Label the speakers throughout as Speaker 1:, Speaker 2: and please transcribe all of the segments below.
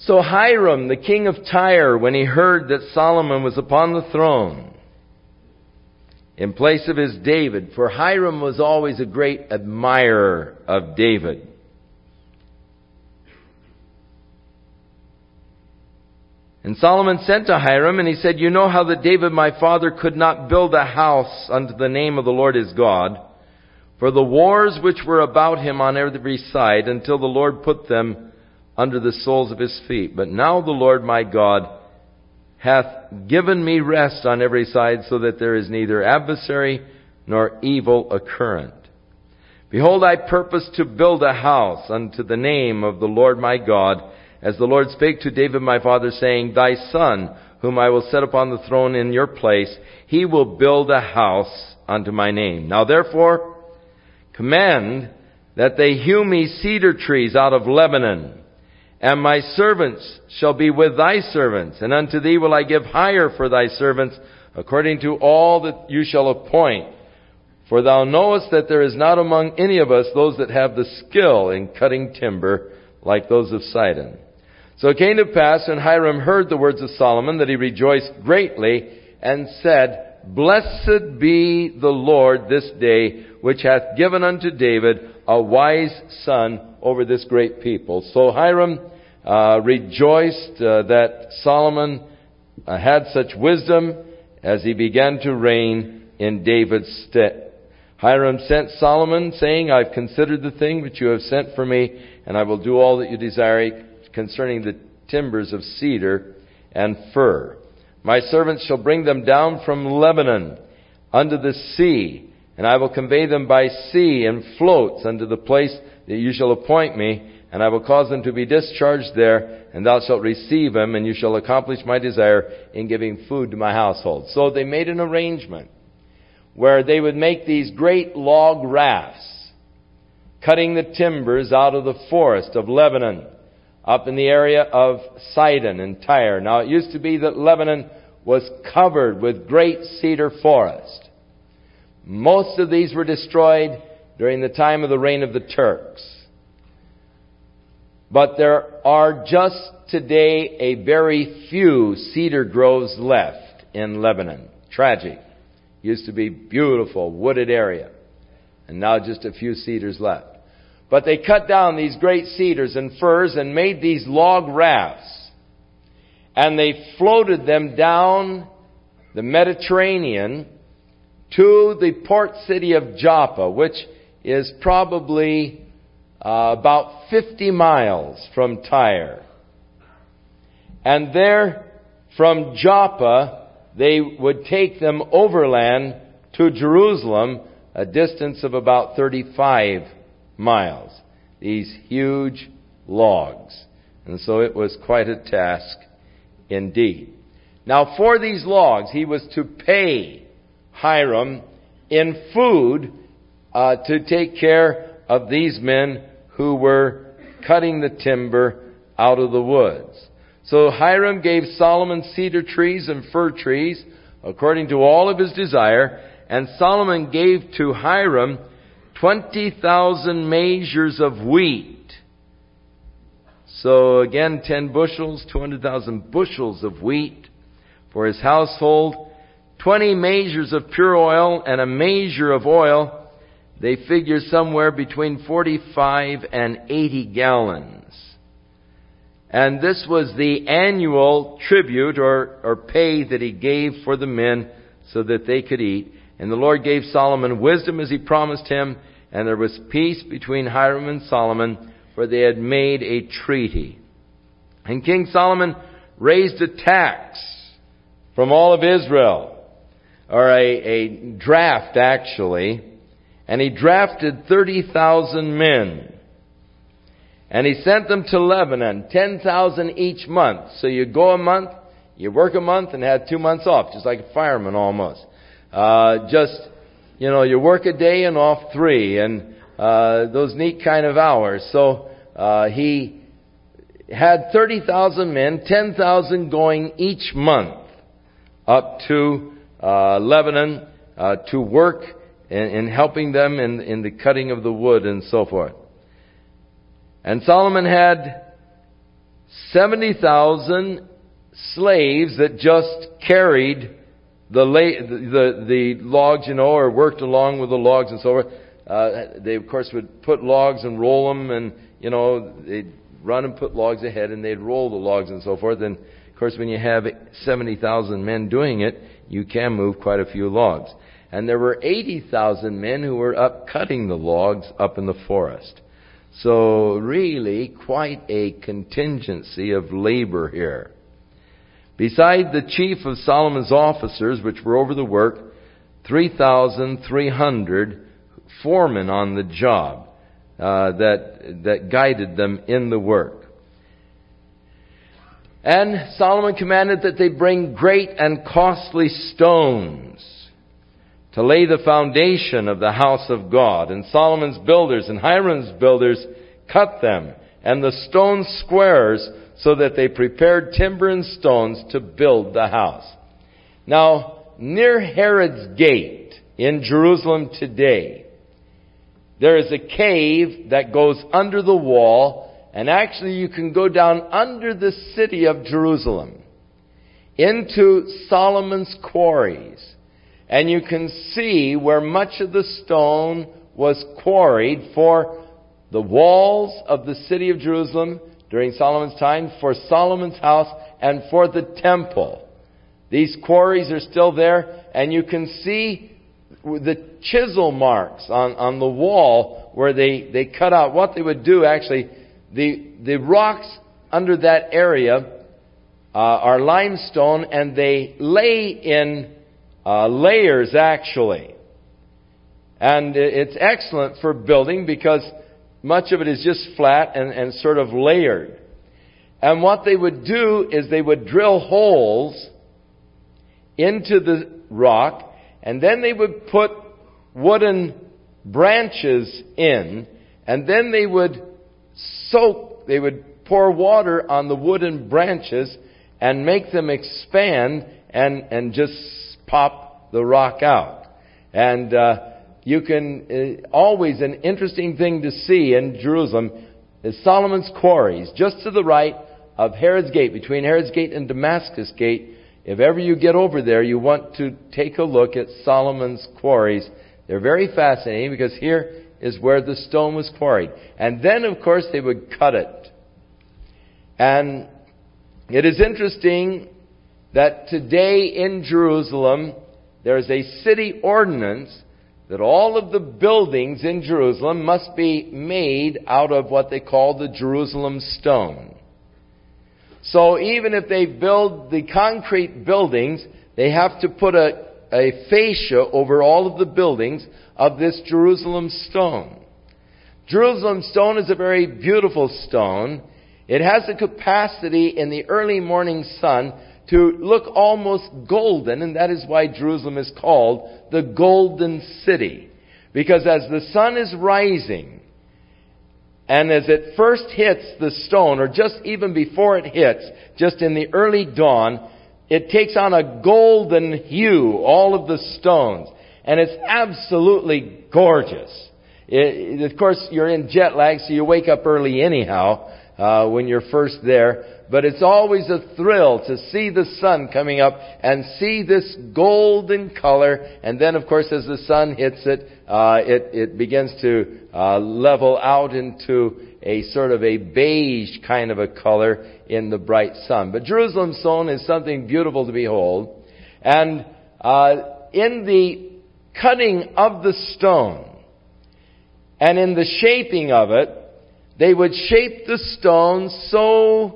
Speaker 1: So Hiram, the king of Tyre, when he heard that Solomon was upon the throne, in place of his David, for Hiram was always a great admirer of David. And Solomon sent to Hiram, and he said, "You know how that David my father could not build a house unto the name of the Lord his God, for the wars which were about him on every side, until the Lord put them under the soles of his feet. But now the Lord my God hath given me rest on every side, so that there is neither adversary nor evil occurrent. Behold, I purpose to build a house unto the name of the Lord my God, as the Lord spake to David my father, saying, Thy son, whom I will set upon the throne in your place, he will build a house unto my name. Now therefore, command that they hew me cedar trees out of Lebanon, and my servants shall be with thy servants, and unto thee will I give hire for thy servants, according to all that you shall appoint. For thou knowest that there is not among any of us those that have the skill in cutting timber, like those of Sidon. So it came to pass, when Hiram heard the words of Solomon, that he rejoiced greatly, and said, Blessed be the Lord this day, which hath given unto David a wise son over this great people. So Hiram rejoiced that Solomon had such wisdom as he began to reign in David's stead. Hiram sent Solomon, saying, I've considered the thing which you have sent for me, and I will do all that you desire concerning the timbers of cedar and fir. My servants shall bring them down from Lebanon unto the sea, and I will convey them by sea in floats unto the place that you shall appoint me, and I will cause them to be discharged there, and thou shalt receive them, and you shall accomplish my desire in giving food to my household. So they made an arrangement where they would make these great log rafts, cutting the timbers out of the forest of Lebanon, up in the area of Sidon and Tyre. Now it used to be that Lebanon was covered with great cedar forest. Most of these were destroyed during the time of the reign of the Turks. But there are just today a very few cedar groves left in Lebanon. Tragic. Used to be beautiful, wooded area. And now just a few cedars left. But they cut down these great cedars and firs and made these log rafts. And they floated them down the Mediterranean to the port city of Joppa, which is probably about 50 miles from Tyre. And there, from Joppa, they would take them overland to Jerusalem, a distance of about 35 miles. These huge logs. And so it was quite a task indeed. Now for these logs, he was to pay Hiram in food to take care of these men who were cutting the timber out of the woods. So Hiram gave Solomon cedar trees and fir trees according to all of his desire, and Solomon gave to Hiram 20,000 measures of wheat. So again, 10 bushels, 200,000 bushels of wheat for his household, 20 measures of pure oil, and a measure of oil. They figure somewhere between 45 and 80 gallons. And this was the annual tribute or pay that he gave for the men so that they could eat. And the Lord gave Solomon wisdom as he promised him, and there was peace between Hiram and Solomon, for they had made a treaty. And King Solomon raised a tax from all of Israel, or a draft actually, and he drafted 30,000 men. And he sent them to Lebanon, 10,000 each month. So you go a month, you work a month, and had 2 months off, just like a fireman almost. You work a day and off 3, and those neat kind of hours. So he had 30,000 men, 10,000 going each month up to Lebanon to work in helping them in the cutting of the wood and so forth. And Solomon had 70,000 slaves that just carried the logs, or worked along with the logs and so forth. They, of course, would put logs and roll them, and, they'd run and put logs ahead, and they'd roll the logs and so forth. And, of course, when you have 70,000 men doing it, you can move quite a few logs. And there were 80,000 men who were up cutting the logs up in the forest. So really quite a contingency of labor here. Beside the chief of Solomon's officers, which were over the work, 3,300 foremen on the job that guided them in the work. And Solomon commanded that they bring great and costly stones to lay the foundation of the house of God. And Solomon's builders and Hiram's builders cut them, and the stone squares, so that they prepared timber and stones to build the house. Now, near Herod's Gate in Jerusalem today, there is a cave that goes under the wall, and actually you can go down under the city of Jerusalem into Solomon's quarries. And you can see where much of the stone was quarried for the walls of the city of Jerusalem during Solomon's time, for Solomon's house, and for the temple. These quarries are still there, and you can see the chisel marks on the wall where they cut out. What they would do, actually, the rocks under that area are limestone, and they lay in layers, actually. And it's excellent for building because much of it is just flat and sort of layered. And what they would do is they would drill holes into the rock, and then they would put wooden branches in, and then they would pour water on the wooden branches and make them expand and just pop the rock out. And you can always, an interesting thing to see in Jerusalem is Solomon's quarries, just to the right of Herod's Gate, between Herod's Gate and Damascus Gate. If ever you get over there, you want to take a look at Solomon's quarries. They're very fascinating because here is where the stone was quarried. And then, of course, they would cut it. And it is interesting that today in Jerusalem, there is a city ordinance that all of the buildings in Jerusalem must be made out of what they call the Jerusalem stone. So even if they build the concrete buildings, they have to put a fascia over all of the buildings of this Jerusalem stone. Jerusalem stone is a very beautiful stone. It has the capacity in the early morning sun to look almost golden, and that is why Jerusalem is called the Golden City. Because as the sun is rising, and as it first hits the stone, or just even before it hits, just in the early dawn, it takes on a golden hue, all of the stones. And it's absolutely gorgeous. Of course, you're in jet lag, so you wake up early anyhow when you're first there. But it's always a thrill to see the sun coming up and see this golden color. And then, of course, as the sun hits it, it begins to level out into a sort of a beige kind of a color in the bright sun. But Jerusalem stone is something beautiful to behold. And in the cutting of the stone and in the shaping of it, they would shape the stone so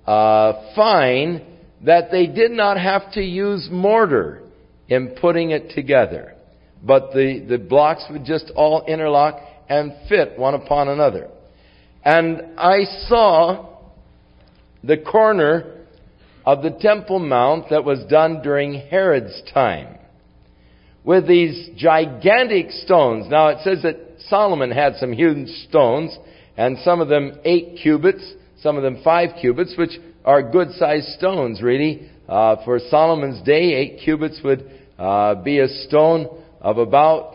Speaker 1: fine that they did not have to use mortar in putting it together. But the blocks would just all interlock and fit one upon another. And I saw the corner of the Temple Mount that was done during Herod's time, with these gigantic stones. Now it says that Solomon had some huge stones, and some of them 8 cubits, some of them 5 cubits, which are good-sized stones, really. For Solomon's day, 8 cubits would be a stone of about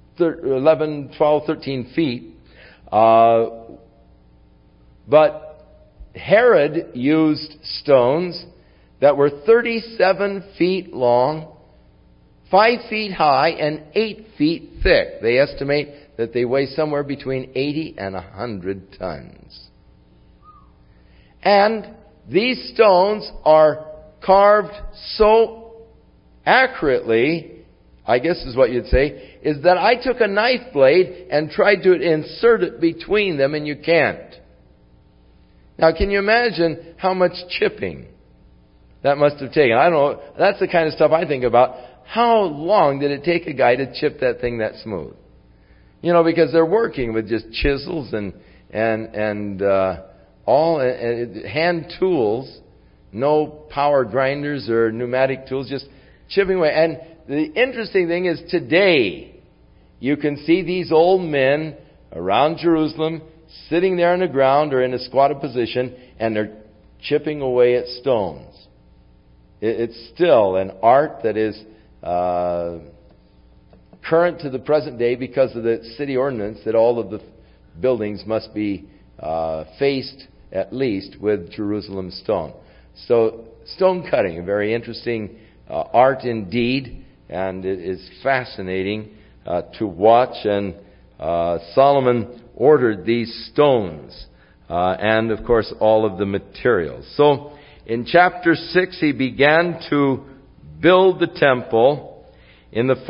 Speaker 1: 11, 12, 13 feet. But Herod used stones that were 37 feet long, 5 feet high, and 8 feet thick. They estimate that they weigh somewhere between 80 and 100 tons. And these stones are carved so accurately, I guess is what you'd say, is that I took a knife blade and tried to insert it between them, and you can't. Now, can you imagine how much chipping that must have taken? I don't know. That's the kind of stuff I think about. How long did it take a guy to chip that thing that smooth? You know, because they're working with just chisels and hand tools, no power grinders or pneumatic tools, just chipping away. And the interesting thing is today, you can see these old men around Jerusalem sitting there on the ground or in a squatted position, and they're chipping away at stones. It's still an art that is current to the present day because of the city ordinance that all of the buildings must be faced at least with Jerusalem stone. So stone cutting, a very interesting art indeed, and it is fascinating to watch. And Solomon ordered these stones and, of course, all of the materials. So in chapter 6, he began to build the temple in the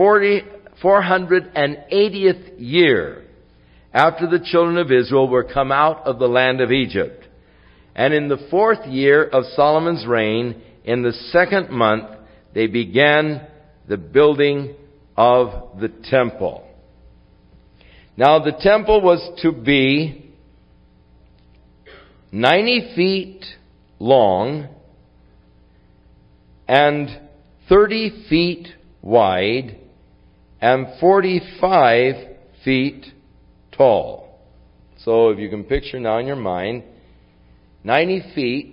Speaker 1: 480th year after the children of Israel were come out of the land of Egypt. And in the 4th year of Solomon's reign, in the 2nd month, they began the building of the temple. Now, the temple was to be 90 feet long and 30 feet wide and 45 feet tall. So if you can picture now in your mind, 90 feet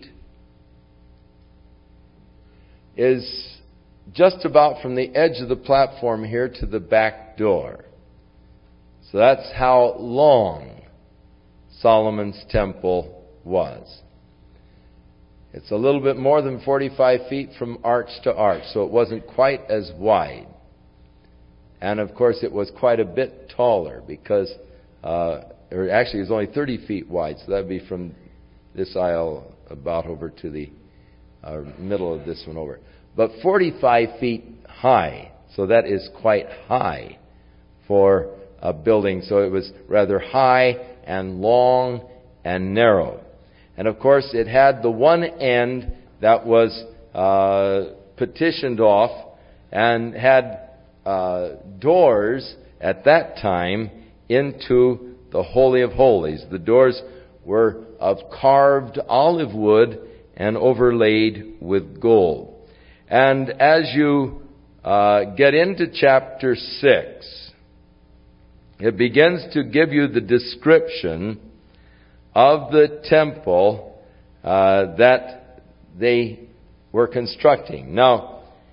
Speaker 1: is just about from the edge of the platform here to the back door. So that's how long Solomon's temple was. It's a little bit more than 45 feet from arch to arch, so it wasn't quite as wide. And of course it was quite a bit taller because, or actually it was only 30 feet wide, so that would be from this aisle about over to the middle of this one over. But 45 feet high, so that is quite high for a building. So it was rather high and long and narrow. And of course it had the one end that was petitioned off and had doors at that time into the Holy of Holies. The doors were of carved olive wood and overlaid with gold. And as you get into chapter 6, it begins to give you the description of the temple that they were constructing. Now,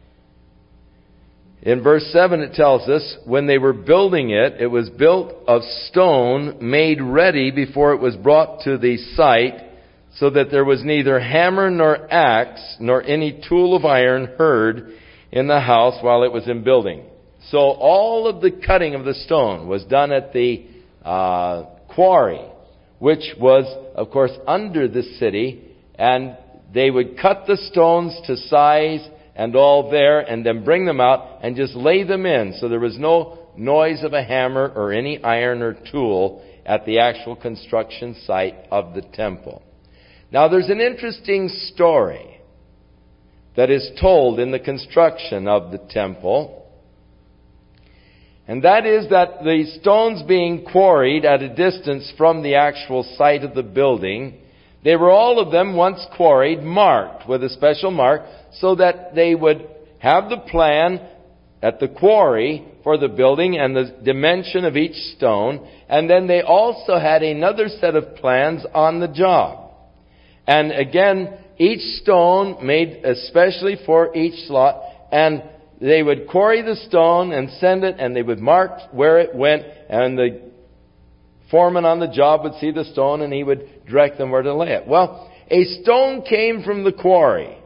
Speaker 1: in verse 7 it tells us, when they were building it, it was built of stone made ready before it was brought to the site, so that there was neither hammer nor axe nor any tool of iron heard in the house while it was in building. So all of the cutting of the stone was done at the quarry, which was, of course, under the city, and they would cut the stones to size and all there, and then bring them out and just lay them in. So there was no noise of a hammer or any iron or tool at the actual construction site of the temple. Now there's an interesting story that is told in the construction of the temple. And that is that the stones being quarried at a distance from the actual site of the building, they were all of them once quarried, marked with a special mark, so that they would have the plan at the quarry for the building and the dimension of each stone. And then they also had another set of plans on the job. And again, each stone made especially for each slot, and they would quarry the stone and send it, and they would mark where it went, and the foreman on the job would see the stone and he would direct them where to lay it. Well, a stone came from the quarry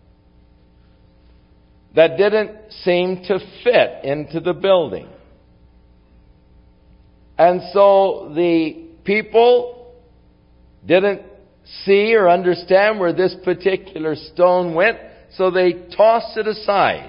Speaker 1: that didn't seem to fit into the building. And so the people didn't see or understand where this particular stone went, so they tossed it aside.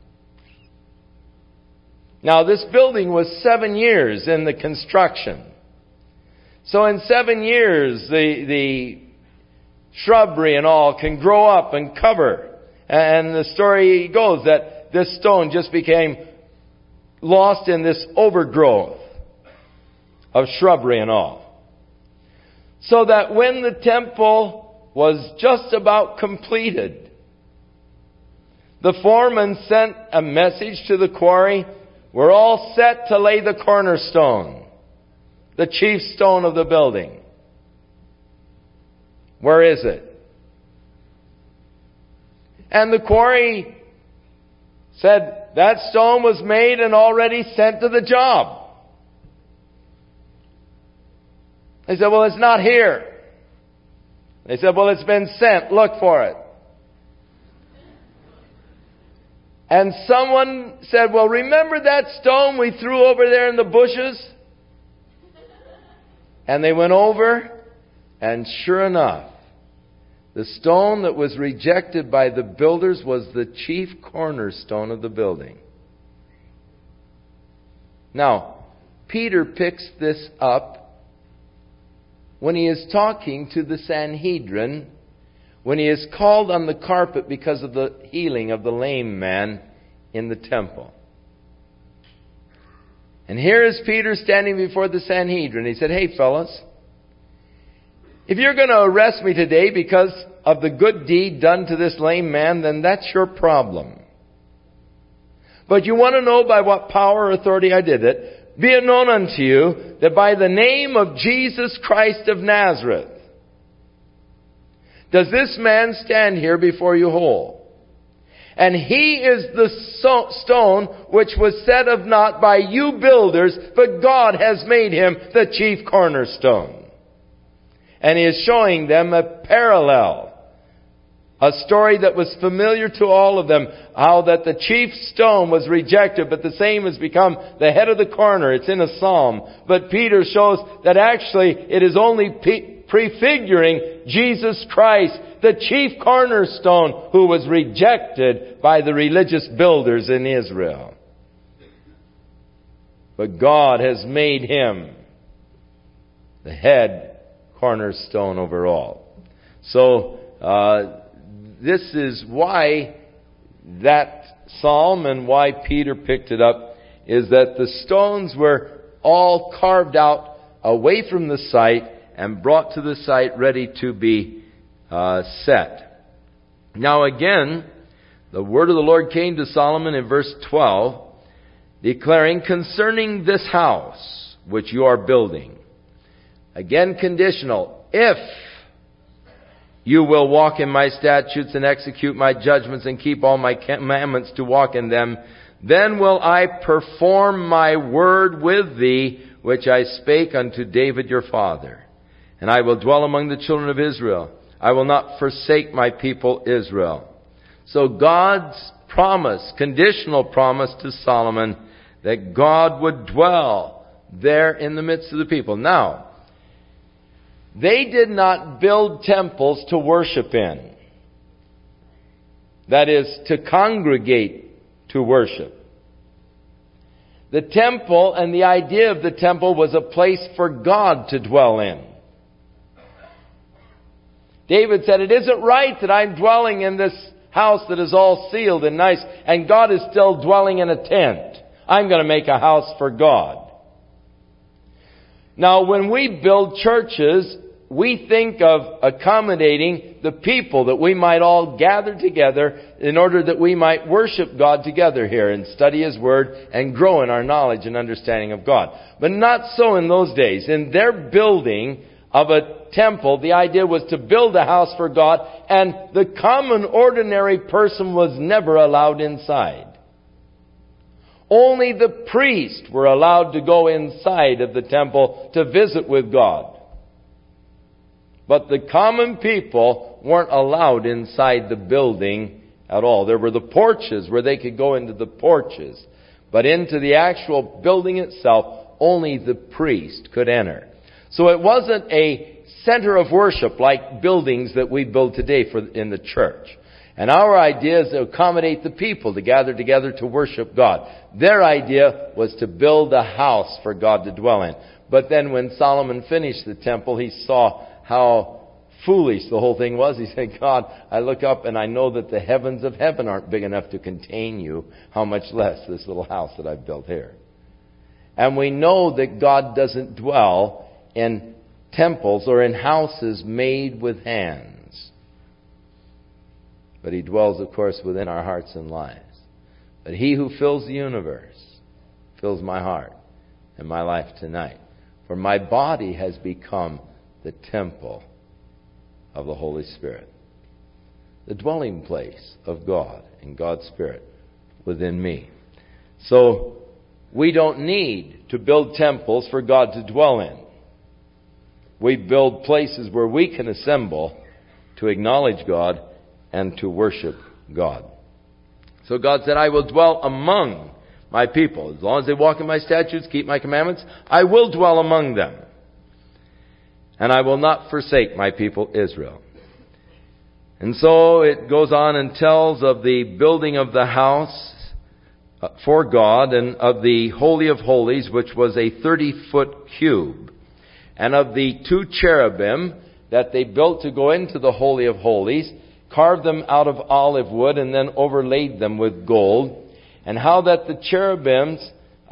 Speaker 1: Now, this building was 7 years in the construction. So in 7 years, the shrubbery and all can grow up and cover. And the story goes that this stone just became lost in this overgrowth of shrubbery and all. So that when the temple was just about completed, the foreman sent a message to the quarry, "We're all set to lay the cornerstone, the chief stone of the building." Where is it? And the quarry said, "That stone was made and already sent to the job." They said, "Well, it's not here." They said, "Well, it's been sent. Look for it." And someone said, "Well, remember that stone we threw over there in the bushes?" And they went over, and sure enough, the stone that was rejected by the builders was the chief cornerstone of the building. Now, Peter picks this up when he is talking to the Sanhedrin, when he is called on the carpet because of the healing of the lame man in the temple. And here is Peter standing before the Sanhedrin. He said, "Hey, fellas, if you're going to arrest me today because of the good deed done to this lame man, then that's your problem. But you want to know by what power or authority I did it? Be it known unto you that by the name of Jesus Christ of Nazareth, does this man stand here before you whole? And he is the stone which was set of naught by you builders, but God has made him the chief cornerstone." And he is showing them a parallel, a story that was familiar to all of them, how that the chief stone was rejected, but the same has become the head of the corner. It's in a psalm. But Peter shows that actually it is only prefiguring Jesus Christ, the chief cornerstone, who was rejected by the religious builders in Israel. But God has made him the head cornerstone over all. So, this is why that psalm and why Peter picked it up, is that the stones were all carved out away from the site and brought to the site ready to be set. Now again, the word of the Lord came to Solomon in verse 12, declaring, "Concerning this house which you are building," again conditional, "if you will walk in my statutes and execute my judgments and keep all my commandments to walk in them, then will I perform my word with thee, which I spake unto David your father. And I will dwell among the children of Israel. I will not forsake my people Israel." So God's promise, conditional promise to Solomon, that God would dwell there in the midst of the people. Now, they did not build temples to worship in. That is, to congregate to worship. The temple and the idea of the temple was a place for God to dwell in. David said, "It isn't right that I'm dwelling in this house that is all sealed and nice, and God is still dwelling in a tent. I'm going to make a house for God." Now, when we build churches, we think of accommodating the people, that we might all gather together in order that we might worship God together here and study His Word and grow in our knowledge and understanding of God. But not so in those days. In their building of a temple, the idea was to build a house for God, and the common ordinary person was never allowed inside. Only the priests were allowed to go inside of the temple to visit with God. But the common people weren't allowed inside the building at all. There were the porches where they could go into the porches. But into the actual building itself, only the priest could enter. So it wasn't a center of worship like buildings that we build today in the church. And our idea is to accommodate the people to gather together to worship God. Their idea was to build a house for God to dwell in. But then when Solomon finished the temple, he saw how foolish the whole thing was. He said, God, I look up and I know that the heavens of heaven aren't big enough to contain you. How much less this little house that I've built here. And we know that God doesn't dwell in temples or in houses made with hands. But He dwells, of course, within our hearts and lives. But He who fills the universe fills my heart and my life tonight. For my body has become the temple of the Holy Spirit. The dwelling place of God and God's Spirit within me. So, we don't need to build temples for God to dwell in. We build places where we can assemble to acknowledge God and to worship God. So God said, I will dwell among my people. As long as they walk in my statutes, keep my commandments, I will dwell among them. And I will not forsake my people Israel. And so it goes on and tells of the building of the house for God, and of the Holy of Holies, which was a 30-foot cube, and of the 2 cherubim that they built to go into the Holy of Holies, carved them out of olive wood, and then overlaid them with gold, and how that the cherubims'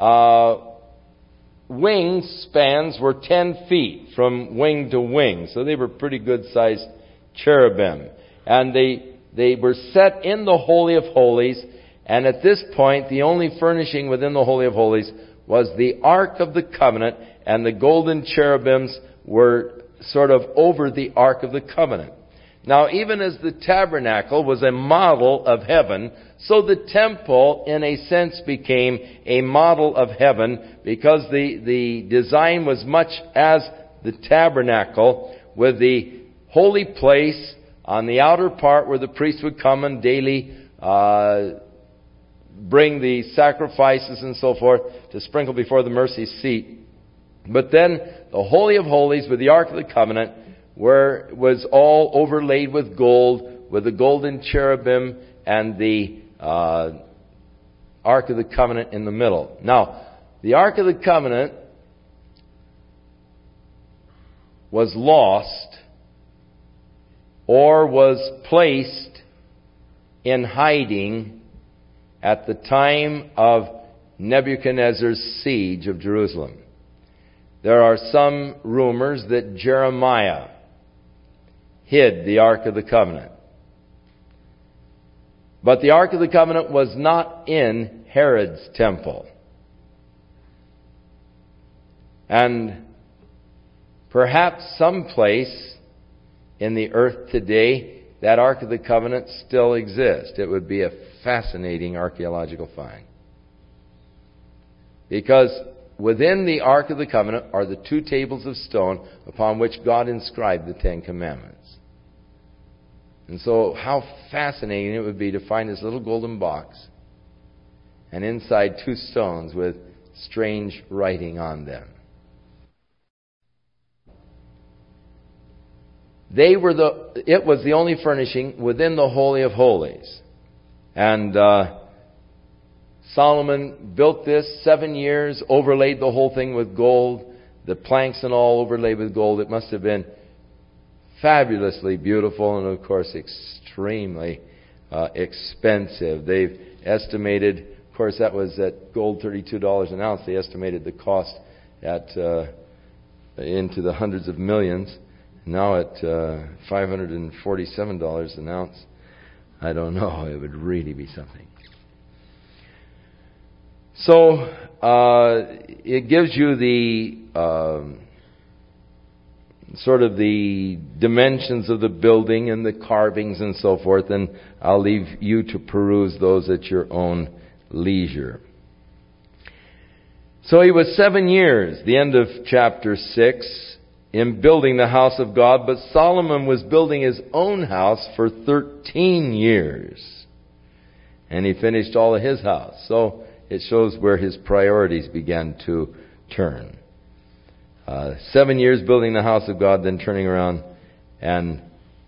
Speaker 1: wing spans were 10 feet from wing to wing. So they were pretty good-sized cherubim. And they were set in the Holy of Holies. And at this point, the only furnishing within the Holy of Holies was the Ark of the Covenant, and the golden cherubims were sort of over the Ark of the Covenant. Now, even as the tabernacle was a model of heaven, so the temple, in a sense, became a model of heaven, because the design was much as the tabernacle, with the holy place on the outer part where the priest would come and daily bring the sacrifices and so forth to sprinkle before the mercy seat. But then the Holy of Holies with the Ark of the Covenant was all overlaid with gold, with the golden cherubim and the Ark of the Covenant in the middle. Now, the Ark of the Covenant was lost or was placed in hiding at the time of Nebuchadnezzar's siege of Jerusalem. There are some rumors that Jeremiah hid the Ark of the Covenant. But the Ark of the Covenant was not in Herod's temple. And perhaps someplace in the earth today, that Ark of the Covenant still exists. It would be a fascinating archaeological find. Because within the Ark of the Covenant are the 2 tables of stone upon which God inscribed the 10 Commandments. And so how fascinating it would be to find this little golden box, and inside 2 stones with strange writing on them. It was the only furnishing within the Holy of Holies. And Solomon built this 7 years, overlaid the whole thing with gold, the planks and all overlaid with gold. It must have been fabulously beautiful, and of course extremely expensive. They've estimated, of course that was at gold $32 an ounce, they estimated the cost at into the hundreds of millions. Now at $547 an ounce, I don't know, it would really be something. So, it gives you the sort of the dimensions of the building and the carvings and so forth, and I'll leave you to peruse those at your own leisure. So he was 7 years, the end of chapter 6, in building the house of God, but Solomon was building his own house for 13 years. And he finished all of his house. So it shows where his priorities began to turn. 7 years building the house of God, then turning around, and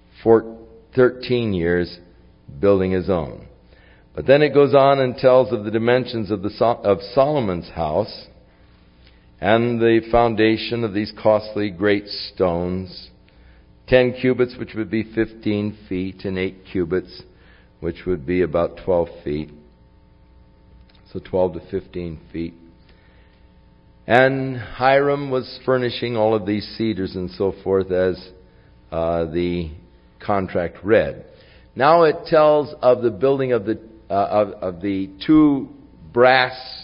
Speaker 1: 13 years building his own. But then it goes on and tells of the dimensions of Solomon's house and the foundation of these costly great stones. 10 cubits, which would be 15 feet, and 8 cubits, which would be about 12 feet. So 12 to 15 feet. And Hiram was furnishing all of these cedars and so forth as the contract read. Now it tells of the building of the 2 brass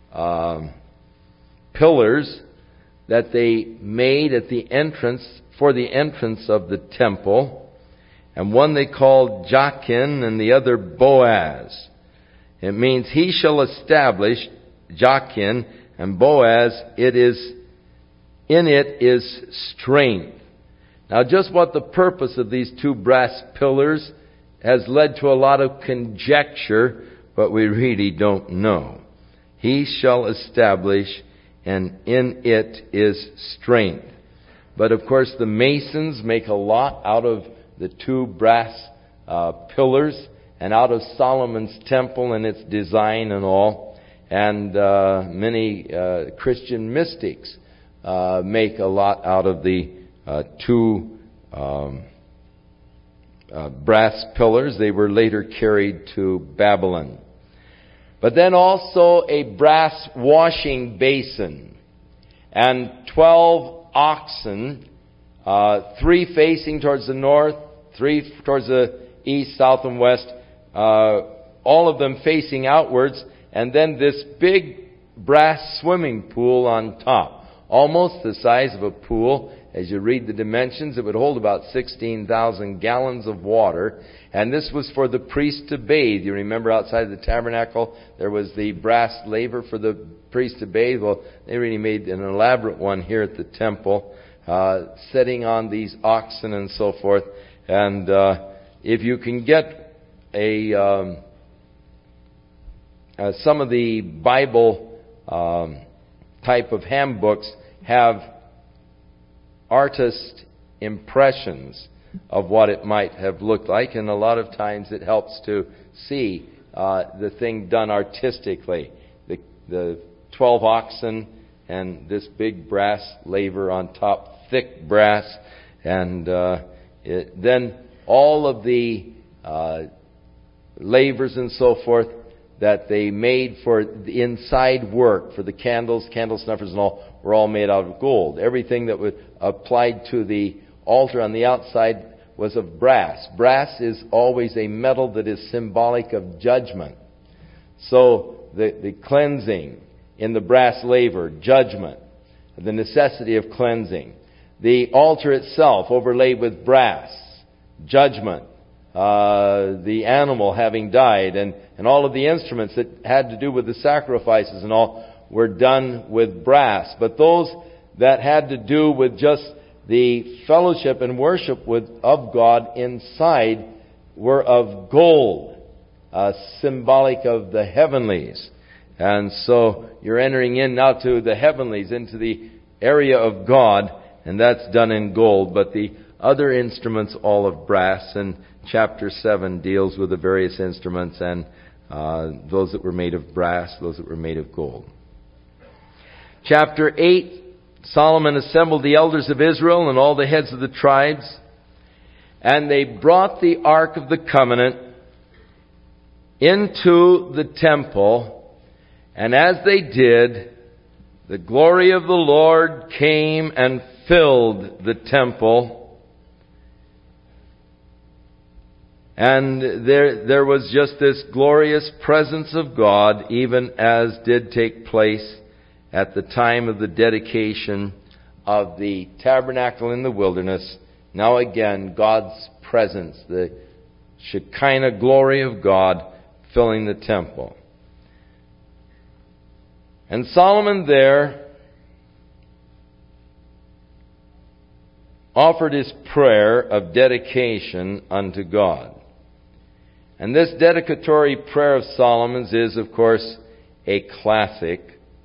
Speaker 1: pillars that they made at the entrance, for the entrance of the temple. And one they called Jachin and the other Boaz. It means he shall establish, Jachin and Boaz, in it is strength. Now just what the purpose of these 2 brass pillars has led to a lot of conjecture, but we really don't know. He shall establish, and in it is strength. But of course the masons make a lot out of the 2 brass pillars and out of Solomon's temple and its design and all. And many Christian mystics make a lot out of the 2 brass pillars. They were later carried to Babylon. But then also a brass washing basin and 12 oxen, 3 facing towards the north, 3 towards the east, south, and west, all of them facing outwards, and then this big brass swimming pool on top, almost the size of a pool. As you read the dimensions, it would hold about 16,000 gallons of water. And this was for the priest to bathe. You remember outside the tabernacle, there was the brass laver for the priest to bathe. Well, they really made an elaborate one here at the temple, sitting on these oxen and so forth. And if you can get some of the Bible type of handbooks have artist impressions of what it might have looked like, and a lot of times it helps to see the thing done artistically. The 12 oxen and this big brass laver on top, thick brass, and then all of the lavers and so forth that they made for the inside work, for the candles, candle snuffers and all, were all made out of gold. Everything that was applied to the altar on the outside was of brass. Brass is always a metal that is symbolic of judgment. So the cleansing in the brass laver, judgment, the necessity of cleansing. The altar itself overlaid with brass, judgment. The animal having died, and all of the instruments that had to do with the sacrifices and all were done with brass. But those that had to do with just the fellowship and worship of God inside were of gold, symbolic of the heavenlies. And so you're entering in now to the heavenlies, into the area of God, and that's done in gold. But the other instruments, all of brass, and chapter 7 deals with the various instruments, and those that were made of brass, those that were made of gold. Chapter 8, Solomon assembled the elders of Israel and all the heads of the tribes, and they brought the Ark of the Covenant into the temple, and as they did, the glory of the Lord came and filled the temple. And there was just this glorious presence of God, even as did take place at the time of the dedication of the tabernacle in the wilderness. Now again, God's presence, the Shekinah glory of God filling the temple. And Solomon there offered his prayer of dedication unto God. And this dedicatory prayer of Solomon's is, of course, a classic.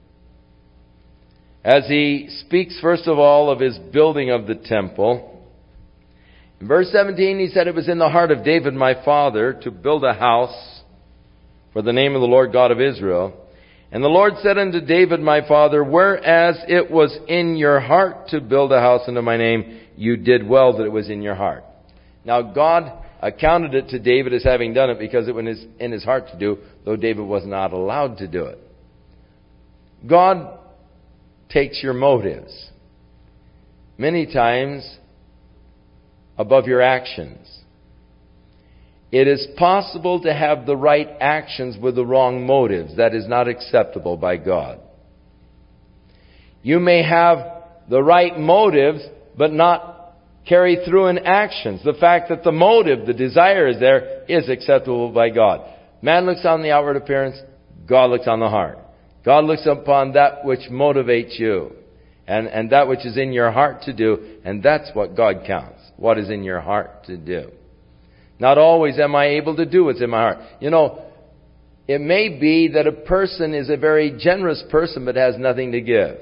Speaker 1: As he speaks, first of all, of his building of the temple. In verse 17, he said, "It was in the heart of David my father to build a house for the name of the Lord God of Israel. And the Lord said unto David my father, whereas it was in your heart to build a house unto my name, you did well that it was in your heart." Now God accounted it to David as having done it because it was in his heart to do, though David was not allowed to do it. God takes your motives many times above your actions. It is possible to have the right actions with the wrong motives. That is not acceptable by God. You may have the right motives, but not carry through in actions. The fact that the motive, the desire is there, is acceptable by God. Man looks on the outward appearance, God looks on the heart. God looks upon that which motivates you and that which is in your heart to do, and that's what God counts. What is in your heart to do. Not always am I able to do what's in my heart. You know, it may be that a person is a very generous person but has nothing to give.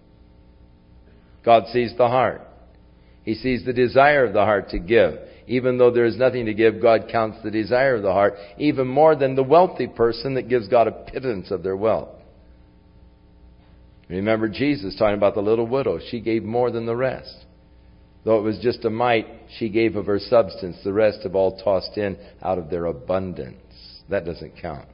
Speaker 1: God sees the heart. He sees the desire of the heart to give. Even though there is nothing to give, God counts the desire of the heart even more than the wealthy person that gives God a pittance of their wealth. Remember Jesus talking about the little widow. She gave more than the rest. Though it was just a mite, she gave of her substance. The rest have all tossed in out of their abundance. That doesn't count.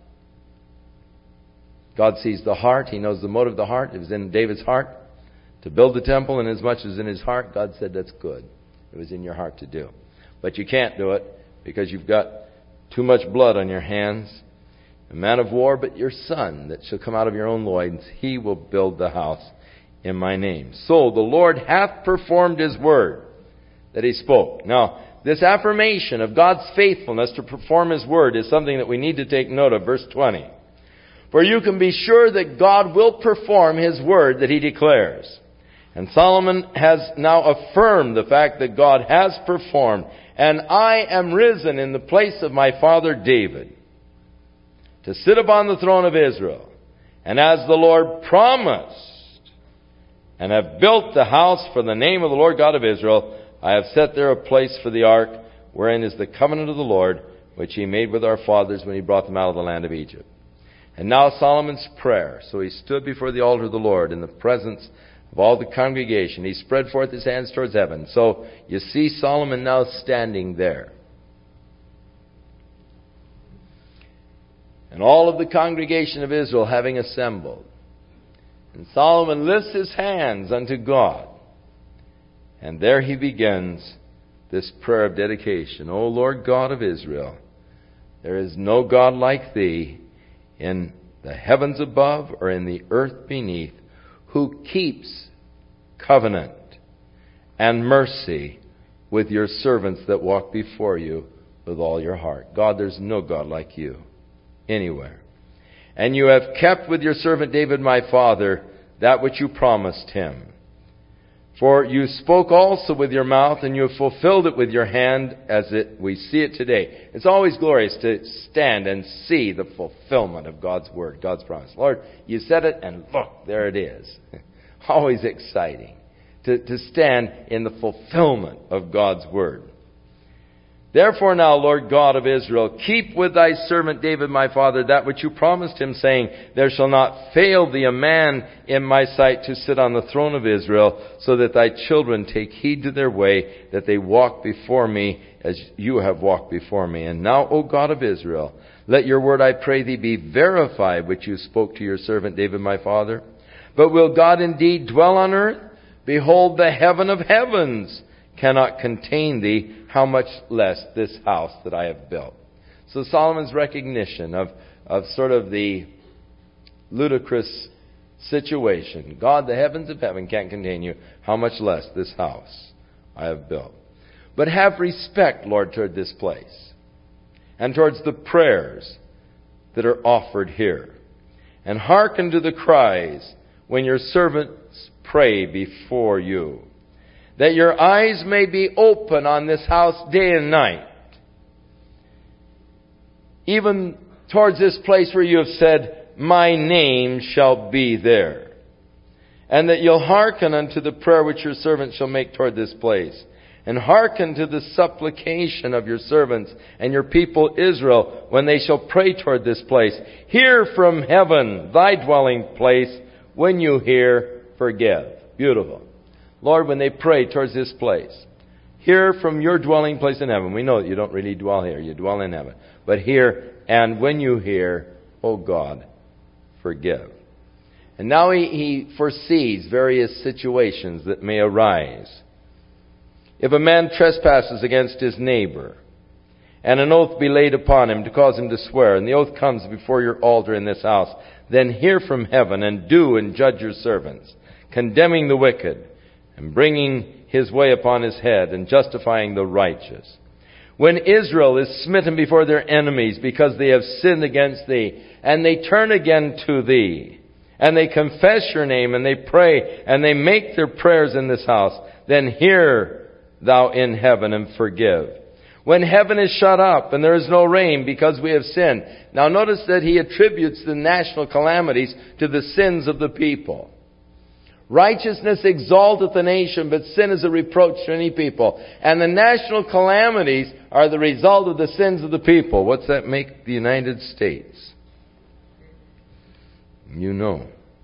Speaker 1: God sees the heart. He knows the motive of the heart. It was in David's heart to build the temple, and as much as in his heart, God said, that's good. It was in your heart to do. But you can't do it because you've got too much blood on your hands. A man of war, but your son that shall come out of your own loins, he will build the house in my name. So the Lord hath performed his word that he spoke. Now, this affirmation of God's faithfulness to perform his word is something that we need to take note of. Verse 20. For you can be sure that God will perform his word that he declares. And Solomon has now affirmed the fact that God has performed. And I am risen in the place of my father David to sit upon the throne of Israel. And as the Lord promised, and have built the house for the name of the Lord God of Israel, I have set there a place for the ark, wherein is the covenant of the Lord, which he made with our fathers when he brought them out of the land of Egypt. And now Solomon's prayer. So he stood before the altar of the Lord in the presence of all the congregation. He spread forth his hands towards heaven. So you see Solomon now standing there. And all of the congregation of Israel having assembled. And Solomon lifts his hands unto God. And there he begins this prayer of dedication. O Lord God of Israel, there is no God like thee in the heavens above or in the earth beneath, who keeps covenant and mercy with your servants that walk before you with all your heart. God, there's no God like you anywhere. And you have kept with your servant David my father that which you promised him. For you spoke also with your mouth, and you have fulfilled it with your hand, as we see it today. It's always glorious to stand and see the fulfillment of God's word, God's promise. Lord, you said it, and look, there it is. Always exciting to stand in the fulfillment of God's word. Therefore now, Lord God of Israel, keep with thy servant David my father that which you promised him, saying, there shall not fail thee a man in my sight to sit on the throne of Israel, so that thy children take heed to their way, that they walk before me as you have walked before me. And now, O God of Israel, let your word, I pray thee, be verified, which you spoke to your servant David my father. But will God indeed dwell on earth? Behold, the heaven of heavens cannot contain thee, how much less this house that I have built. So Solomon's recognition of sort of the ludicrous situation. God, the heavens of heaven can't contain you, how much less this house I have built. But have respect, Lord, toward this place, and towards the prayers that are offered here. And hearken to the cries when your servants pray before you. that your eyes may be open on this house day and night, even towards this place where you have said, my name shall be there. And that you'll hearken unto the prayer which your servant shall make toward this place. And hearken to the supplication of your servants and your people Israel when they shall pray toward this place. Hear from heaven, thy dwelling place. When you hear, forgive. Beautiful. Lord, when they pray towards this place, hear from your dwelling place in heaven. We know that you don't really dwell here. You dwell in heaven. But hear, and when you hear, O God, forgive. And now he foresees various situations that may arise. If a man trespasses against his neighbor, and an oath be laid upon him to cause him to swear, and the oath comes before your altar in this house, then hear from heaven, and do and judge your servants, condemning the wicked, and bringing his way upon his head, and justifying the righteous. When Israel is smitten before their enemies because they have sinned against thee, and they turn again to thee, and they confess your name, and they pray, and they make their prayers in this house, then hear thou in heaven and forgive. When heaven is shut up and there is no rain because we have sinned. Now notice that he attributes the national calamities to the sins of the people. Righteousness exalteth a nation, but sin is a reproach to any people. And the national calamities are the result of the sins of the people. What's that make the United States? You know.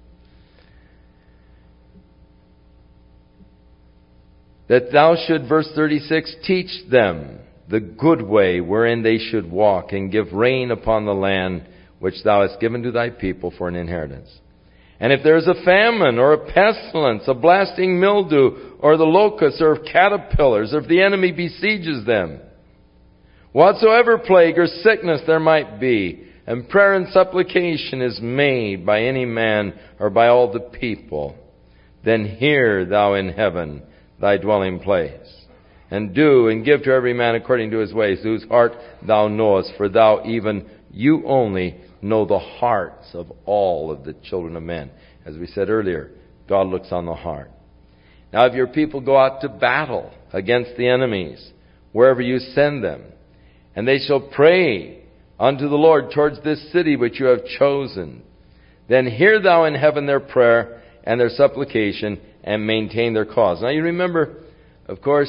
Speaker 1: That thou should, verse 36, teach them the good way wherein they should walk, and give rain upon the land which thou hast given to thy people for an inheritance. And if there is a famine, or a pestilence, a blasting mildew, or the locusts, or caterpillars, or if the enemy besieges them, whatsoever plague or sickness there might be, and prayer and supplication is made by any man or by all the people, then hear thou in heaven thy dwelling place, and do and give to every man according to his ways, whose heart thou knowest, for thou, even you only, know the hearts of all of the children of men. As we said earlier, God looks on the heart. Now if your people go out to battle against the enemies, wherever you send them, and they shall pray unto the Lord towards this city which you have chosen, then hear thou in heaven their prayer and their supplication, and maintain their cause. Now you remember, of course,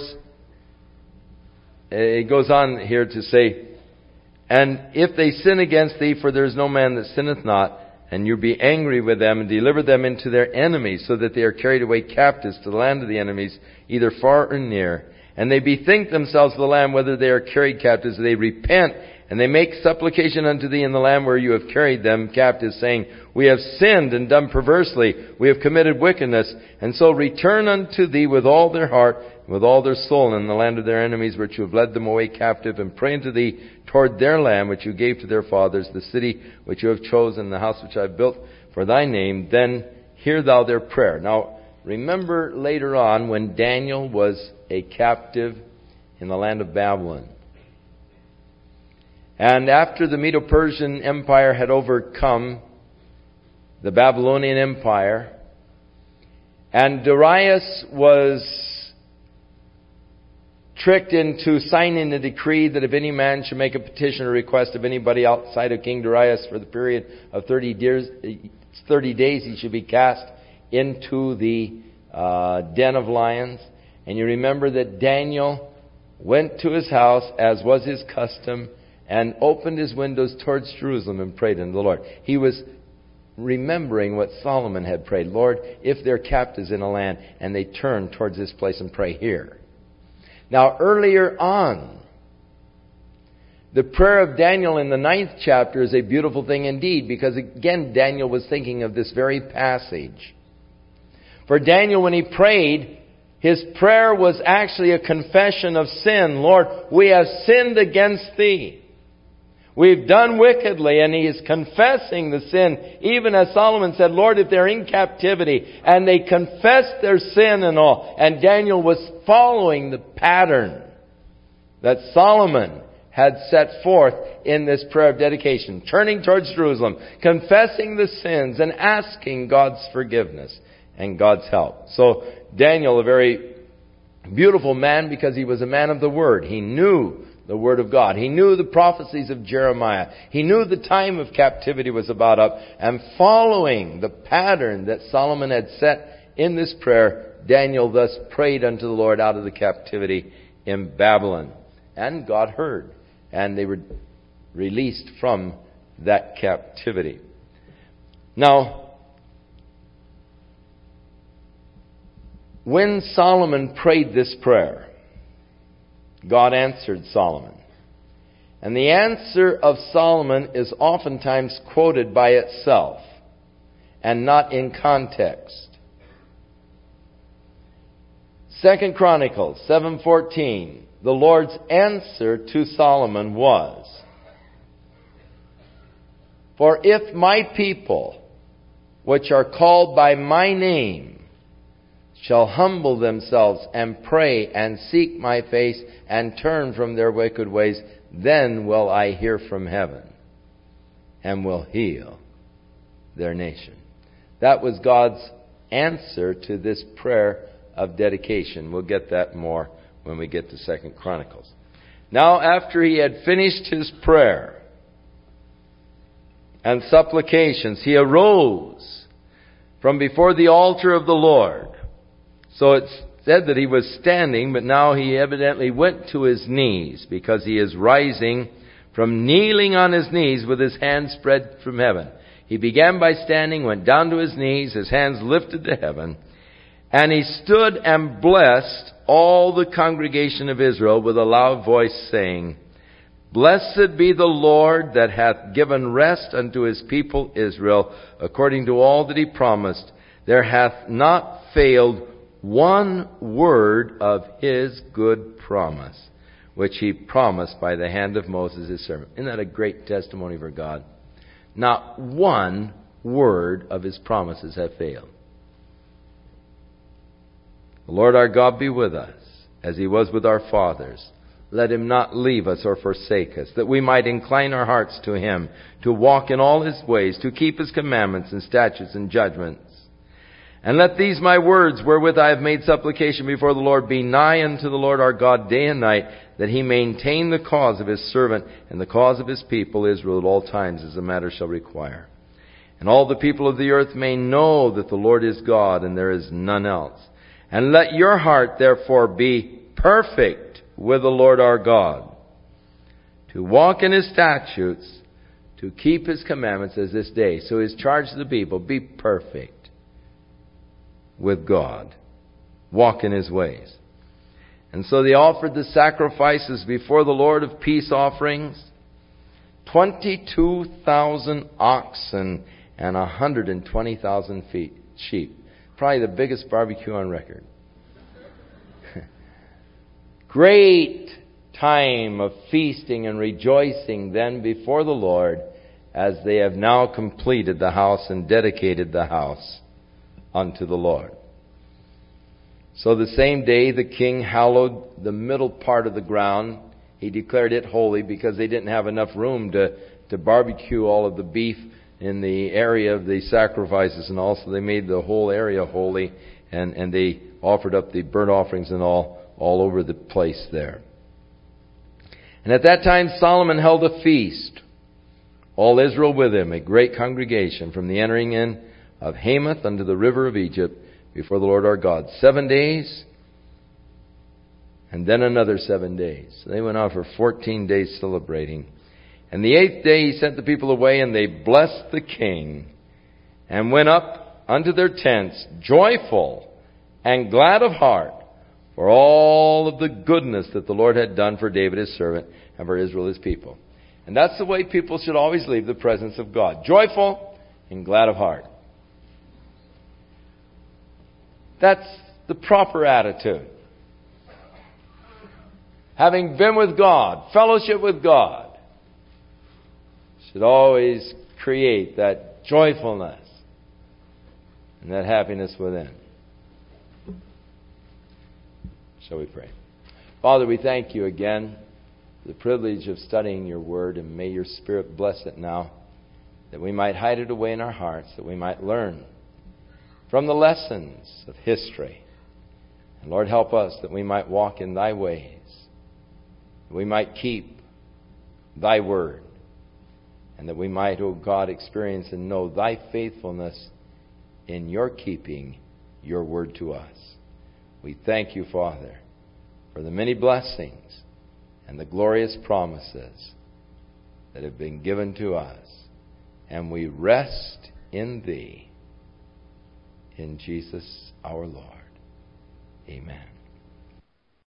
Speaker 1: it goes on here to say, and if they sin against thee, for there is no man that sinneth not, and you be angry with them, and deliver them into their enemies, so that they are carried away captives to the land of the enemies, either far or near. And they bethink themselves of the land, whether they are carried captives. They repent, and they make supplication unto thee in the land where you have carried them captives, saying, we have sinned and done perversely. We have committed wickedness. And so return unto thee with all their heart, and with all their soul, in the land of their enemies, which you have led them away captive, and pray unto thee toward their land, which you gave to their fathers, the city which you have chosen, the house which I have built for thy name. Then hear thou their prayer. Now, remember later on when Daniel was a captive in the land of Babylon. And after the Medo-Persian Empire had overcome the Babylonian Empire, and Darius was tricked into signing a decree that if any man should make a petition or request of anybody outside of King Darius for the period of 30 days, he should be cast into the den of lions. And you remember that Daniel went to his house, as was his custom, and opened his windows towards Jerusalem and prayed unto the Lord. He was remembering what Solomon had prayed. Lord, if they're captives in a land and they turn towards this place and pray here. Now earlier on, the prayer of Daniel in the 9th chapter is a beautiful thing indeed, because again Daniel was thinking of this very passage. For Daniel, when he prayed, his prayer was actually a confession of sin. Lord, we have sinned against thee. We've done wickedly, and he is confessing the sin, even as Solomon said, Lord, if they're in captivity, and they confess their sin and all. And Daniel was following the pattern that Solomon had set forth in this prayer of dedication, turning towards Jerusalem, confessing the sins, and asking God's forgiveness and God's help. So Daniel, a very Beautiful man because he was a man of the Word. He knew the Word of God. He knew the prophecies of Jeremiah. He knew the time of captivity was about up. And following the pattern that Solomon had set in this prayer, Daniel thus prayed unto the Lord out of the captivity in Babylon. And God heard. And they were released from that captivity. Now, when Solomon prayed this prayer, God answered Solomon. And the answer of Solomon is oftentimes quoted by itself and not in context. 2 Chronicles 7:14, the Lord's answer to Solomon was, "For if my people, which are called by my name, shall humble themselves and pray and seek my face and turn from their wicked ways, then will I hear from heaven and will heal their nation." That was God's answer to this prayer of dedication. We'll get that more when we get to 2 Chronicles. Now, after he had finished his prayer and supplications, he arose from before the altar of the Lord. So it's said that he was standing, but now he evidently went to his knees because he is rising from kneeling on his knees with his hands spread from heaven. He began by standing, went down to his knees, his hands lifted to heaven, and he stood and blessed all the congregation of Israel with a loud voice, saying, "Blessed be the Lord that hath given rest unto his people Israel, according to all that he promised. There hath not failed one word of his good promise, which he promised by the hand of Moses his servant." Isn't that a great testimony for God? Not one word of his promises have failed. The Lord our God be with us, as he was with our fathers. Let him not leave us or forsake us, that we might incline our hearts to him, to walk in all his ways, to keep his commandments and statutes and judgments. And let these my words, wherewith I have made supplication before the Lord, be nigh unto the Lord our God day and night, that he maintain the cause of his servant and the cause of his people Israel at all times, as the matter shall require. And all the people of the earth may know that the Lord is God, and there is none else. And let your heart therefore be perfect with the Lord our God, to walk in his statutes, to keep his commandments as this day. So his charge to the people, be perfect with God. Walk in his ways. And so they offered the sacrifices before the Lord of peace offerings. 22,000 oxen and 120,000 sheep. Probably the biggest barbecue on record. Great time of feasting and rejoicing then before the Lord, as they have now completed the house and dedicated the house unto the Lord. So the same day the king hallowed the middle part of the ground. He declared it holy because they didn't have enough room to barbecue all of the beef in the area of the sacrifices, and also they made the whole area holy, and they offered up the burnt offerings and all over the place there. And at that time Solomon held a feast, all Israel with him, a great congregation, from the entering in of Hamath unto the river of Egypt, before the Lord our God. 7 days, and then another 7 days. So they went on for 14 days celebrating. And the 8th day he sent the people away, and they blessed the king, and went up unto their tents, joyful and glad of heart, for all of the goodness that the Lord had done for David his servant, and for Israel his people. And that's the way people should always leave the presence of God. Joyful and glad of heart. That's the proper attitude. Having been with God, fellowship with God, should always create that joyfulness and that happiness within. Shall we pray? Father, we thank you again for the privilege of studying your word, and may your Spirit bless it now, that we might hide it away in our hearts, that we might learn from the lessons of history And Lord, help us that we might walk in Thy ways. That we might keep Thy word. And that we might, O God, experience and know Thy faithfulness in Your keeping Your word to us. We thank You, Father, for the many blessings and the glorious promises that have been given to us. And we rest in Thee. In Jesus our Lord. Amen.